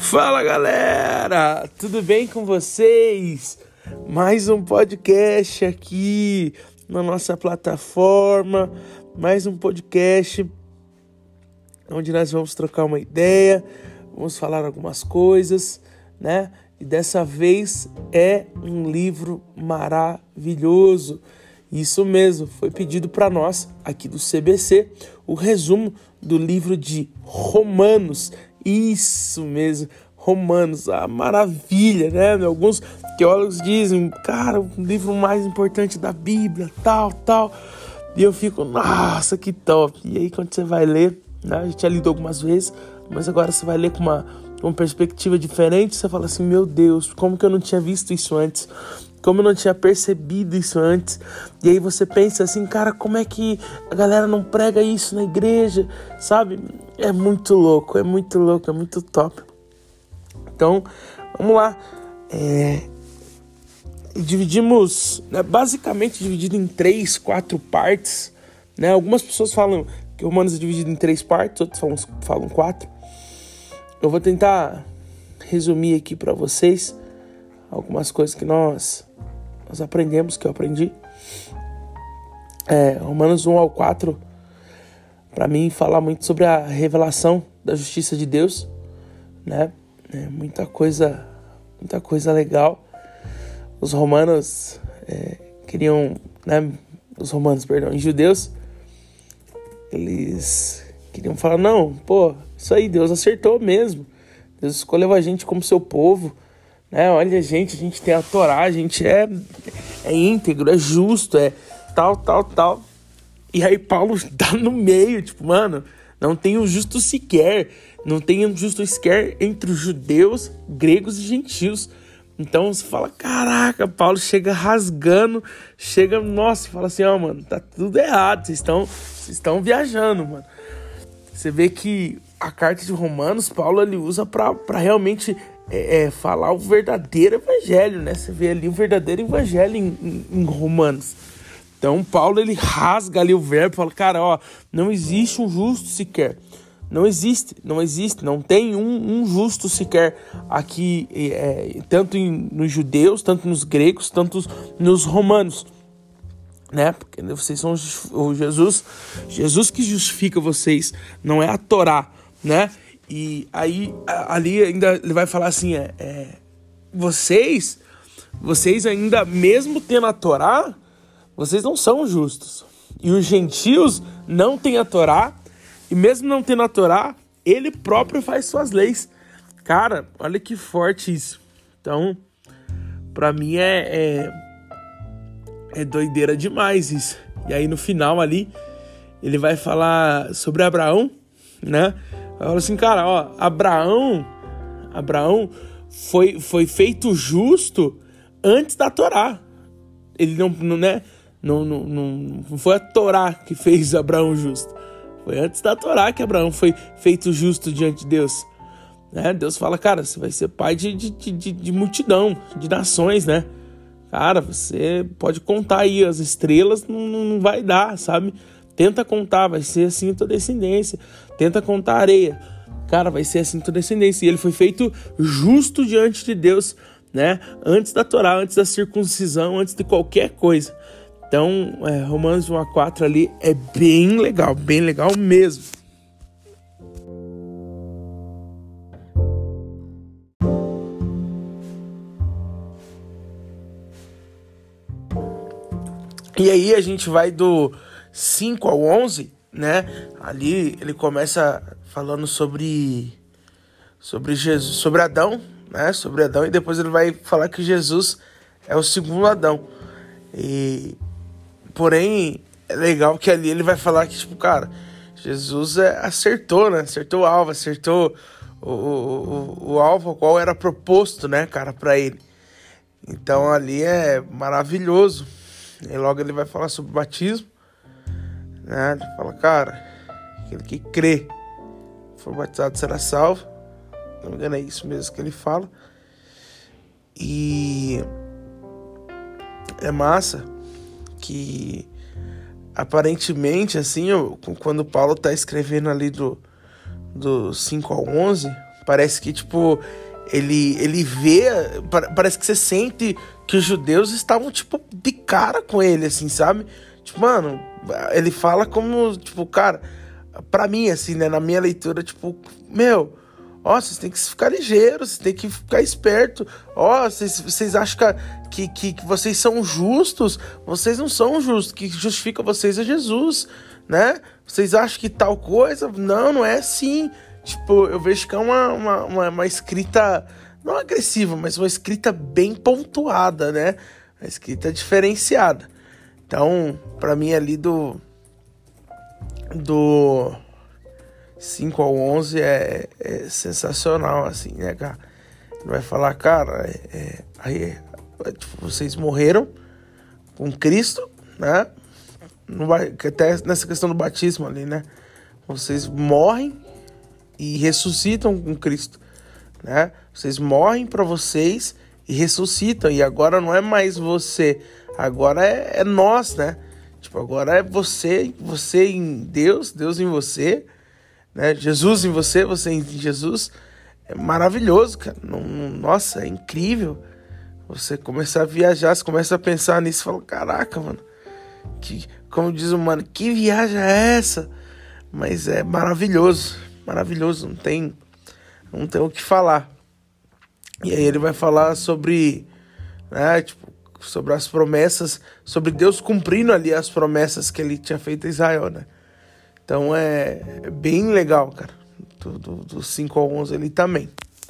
Fala galera, tudo bem com vocês? Mais um podcast aqui na nossa plataforma, mais um podcast onde nós vamos trocar uma ideia, vamos falar algumas coisas, né? E dessa vez é um livro maravilhoso. Isso mesmo, foi pedido para nós aqui do CBC o resumo do livro de Romanos. Isso mesmo, Romanos, a maravilha, né? Alguns teólogos dizem, cara, o livro mais importante da Bíblia, tal. E eu fico, nossa, que top. E aí quando você vai ler, né? A gente já lido algumas vezes, mas agora você vai ler com uma perspectiva diferente, você fala assim, meu Deus, como que eu não tinha visto isso antes? Como eu não tinha percebido isso antes? E aí você pensa assim, cara, como é que a galera não prega isso na igreja? Sabe? É muito louco, é muito top. Então, vamos lá. Dividimos, né, basicamente dividido em 3, 4 partes. Né? Algumas pessoas falam que Romanos é dividido em 3 partes, outros falam 4. Eu vou tentar resumir aqui para vocês algumas coisas que nós aprendemos, que eu aprendi. Romanos 1 ao 4, para mim, fala muito sobre a revelação da justiça de Deus, né? Muita coisa legal. Os romanos os judeus, eles queriam falar, não, isso aí, Deus acertou mesmo. Deus escolheu a gente como seu povo. Olha, a gente tem a Torá, a gente é íntegro, é justo, é tal. E aí Paulo dá no meio, tipo, mano, não tem um justo sequer. Não tem um justo sequer entre os judeus, gregos e gentios. Então você fala, caraca, Paulo chega rasgando, fala assim, mano, tá tudo errado, vocês estão viajando, mano. Você vê que a carta de Romanos, Paulo ele usa pra realmente falar o verdadeiro evangelho, né? Você vê ali o verdadeiro evangelho em Romanos. Então Paulo ele rasga ali o verbo e fala, cara, não existe um justo sequer. Não existe, não tem um justo sequer aqui, tanto nos judeus, tanto nos gregos, tanto nos romanos, né? Porque vocês são o Jesus que justifica vocês, não é a Torá, né? E aí, ali ainda ele vai falar assim, vocês ainda, mesmo tendo a Torá, vocês não são justos. E os gentios não têm a Torá, e mesmo não tendo a Torá, ele próprio faz suas leis. Cara, olha que forte isso. Então, pra mim é doideira demais isso. E aí no final ali, ele vai falar sobre Abraão, né? Fala assim, cara, Abraão foi feito justo antes da Torá. Ele não foi a Torá que fez Abraão justo. Foi antes da Torá que Abraão foi feito justo diante de Deus. Né? Deus fala, cara, você vai ser pai de multidão, de nações, né? Cara, você pode contar aí as estrelas, não vai dar, sabe? Tenta contar, vai ser assim a tua descendência. Tenta contar a areia. Cara, vai ser assim a tua descendência. E ele foi feito justo diante de Deus, né? Antes da Torá, antes da circuncisão, antes de qualquer coisa. Então, Romanos 1 a 4 ali é bem legal mesmo. E aí a gente vai do 5 ao 11, né? Ali ele começa falando sobre Jesus, sobre Adão, né? Sobre Adão, e depois ele vai falar que Jesus é o segundo Adão. Porém, é legal que ali ele vai falar que, tipo, cara, Jesus acertou, né? Acertou o alvo, acertou o alvo ao qual era proposto, né, cara, pra ele. Então ali é maravilhoso. E logo ele vai falar sobre o batismo, né? Ele fala, cara, aquele que crê, for batizado será salvo. Não me engano, é isso mesmo que ele fala. E é massa que aparentemente, assim, quando Paulo tá escrevendo ali do 5 ao 11, Parece que, tipo, ele vê... Parece que você sente que os judeus estavam, tipo, de cara com ele, assim, sabe? Tipo, mano, ele fala como, tipo, cara... Pra mim, assim, né, na minha leitura, tipo, meu... Ó, vocês têm que ficar ligeiros, vocês têm que ficar esperto. Ó, vocês acham que vocês são justos? Vocês não são justos. O que justifica vocês é Jesus, né? Vocês acham que tal coisa? Não, não é assim. Tipo, eu vejo que é uma escrita, não agressiva, mas uma escrita bem pontuada, né? Uma escrita diferenciada. Então, pra mim ali do 5 ao 11 é sensacional, assim, né, cara? Ele vai falar, cara, tipo, vocês morreram com Cristo, né? Não vai, até nessa questão do batismo ali, né? Vocês morrem e ressuscitam com Cristo, né? Vocês morrem para vocês e ressuscitam. E agora não é mais você, agora é nós, né? Tipo, agora é você em Deus, Deus em você, né? Jesus em você, você em Jesus. É maravilhoso, cara. Nossa, é incrível. Você começar a viajar, você começa a pensar nisso e fala, caraca, mano, como diz o mano, que viagem é essa? Mas é maravilhoso, maravilhoso, não tem o que falar. E aí ele vai falar sobre, né, tipo, sobre as promessas, sobre Deus cumprindo ali as promessas que ele tinha feito a Israel, né? Então é bem legal, cara, do 5 ao 11 ali também.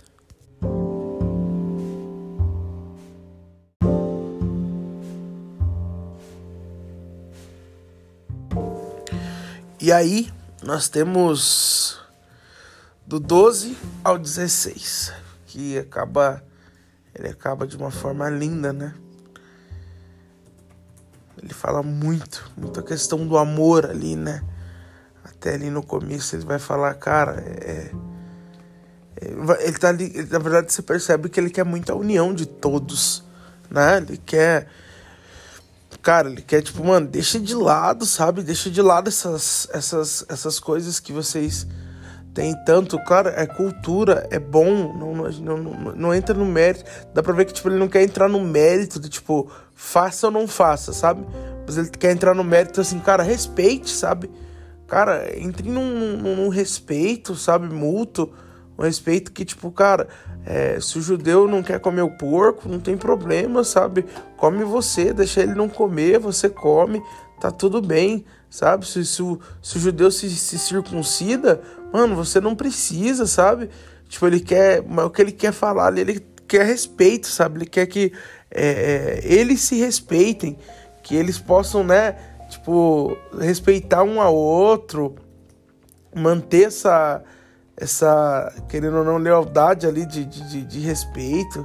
E aí, nós temos do 12 ao 16, que ele acaba de uma forma linda, né? Ele fala muito a questão do amor ali, né? Até ali no começo ele vai falar, cara, ele tá ali, na verdade você percebe que ele quer muita união de todos, né? Ele quer, tipo, mano, deixa de lado, sabe? Deixa de lado essas coisas que vocês têm tanto. Claro, é cultura, é bom, não entra no mérito. Dá pra ver que, tipo, ele não quer entrar no mérito de, tipo, faça ou não faça, sabe? Mas ele quer entrar no mérito, assim, cara, respeite, sabe? Cara, entre num respeito, sabe, mútuo. Um respeito que, tipo, cara, se o judeu não quer comer o porco, não tem problema, sabe? Come você, deixa ele não comer, você come, tá tudo bem, sabe? Se o judeu se circuncida, mano, você não precisa, sabe? Tipo, ele quer, mas o que ele quer falar ali, ele quer respeito, sabe? Ele quer que eles se respeitem, que eles possam, né, tipo, respeitar um ao outro, manter essa, querendo ou não, lealdade ali de respeito.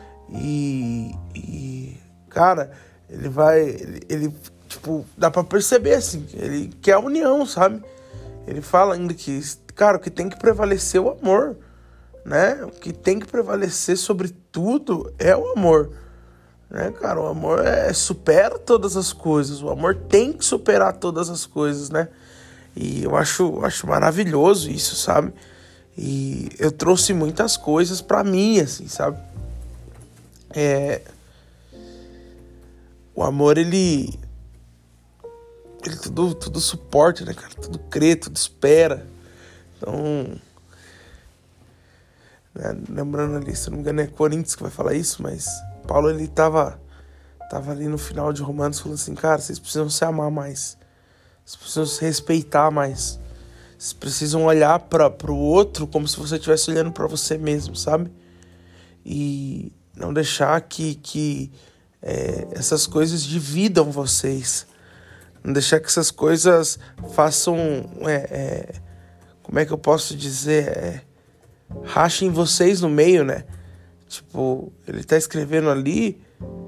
E cara, ele tipo, dá pra perceber, assim, ele quer a união, sabe? Ele fala ainda que, cara, o que tem que prevalecer é o amor, né? O que tem que prevalecer sobre tudo é o amor, né, cara? O amor supera todas as coisas, o amor tem que superar todas as coisas, né? E eu acho maravilhoso isso, sabe? E eu trouxe muitas coisas pra mim, assim, sabe? O amor, ele tudo suporta, né, cara? Tudo crê, tudo espera. Então, né, lembrando ali, se não me engano é Coríntios que vai falar isso, mas Paulo, ele tava ali no final de Romanos falando assim, cara, vocês precisam se amar mais. Vocês precisam se respeitar mais. Vocês precisam olhar para o outro como se você estivesse olhando para você mesmo, sabe? E não deixar que essas coisas dividam vocês. Não deixar que essas coisas façam... como é que eu posso dizer? Rachem vocês no meio, né? Tipo, ele tá escrevendo ali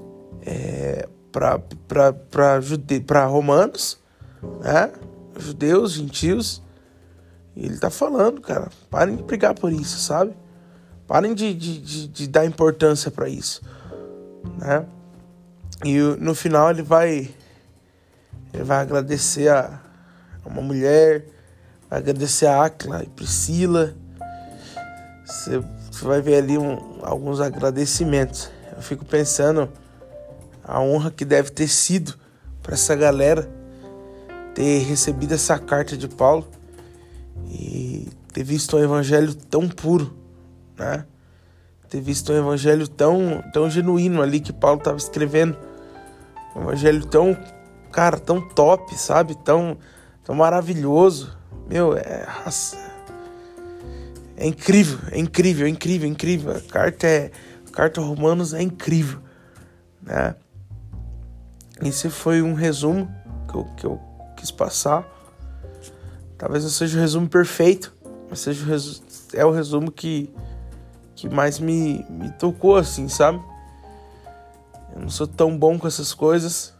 para romanos, né? Judeus, gentios. E ele tá falando, cara, parem de brigar por isso, sabe? Parem de dar importância pra isso, né? E no final ele vai agradecer a uma mulher, vai agradecer a Áquila e Priscila, você vai ver ali alguns agradecimentos. Eu fico pensando a honra que deve ter sido para essa galera ter recebido essa carta de Paulo e ter visto um evangelho tão puro, né? Ter visto um evangelho tão genuíno ali que Paulo estava escrevendo. Um evangelho tão top, sabe? Tão maravilhoso. Meu, é incrível. A carta Romanos é incrível, né? Esse foi um resumo que eu quis passar. Talvez não seja o resumo perfeito, mas é o resumo que mais me tocou, assim, sabe? Eu não sou tão bom com essas coisas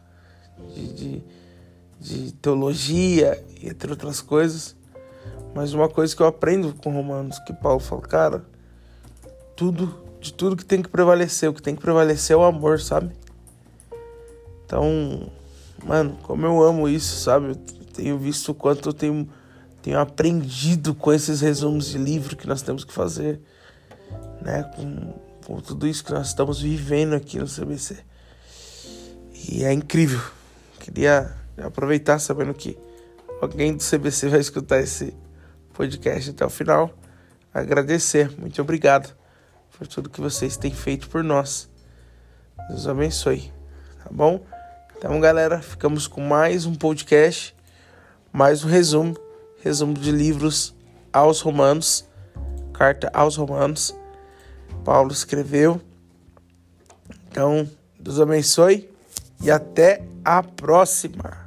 de teologia, entre outras coisas. Mas uma coisa que eu aprendo com Romanos, que Paulo fala, cara, de tudo que tem que prevalecer, o que tem que prevalecer é o amor, sabe? Então, mano, como eu amo isso, sabe? Eu tenho visto o quanto eu tenho aprendido com esses resumos de livro que nós temos que fazer, né? Com tudo isso que nós estamos vivendo aqui no CBC. E é incrível. Queria aproveitar sabendo que alguém do CBC vai escutar esse podcast até o final. Agradecer. Muito obrigado por tudo que vocês têm feito por nós. Deus abençoe. Tá bom? Então, galera, ficamos com mais um podcast, mais um resumo de livros aos Romanos, carta aos Romanos. Paulo escreveu. Então, Deus abençoe e até a próxima.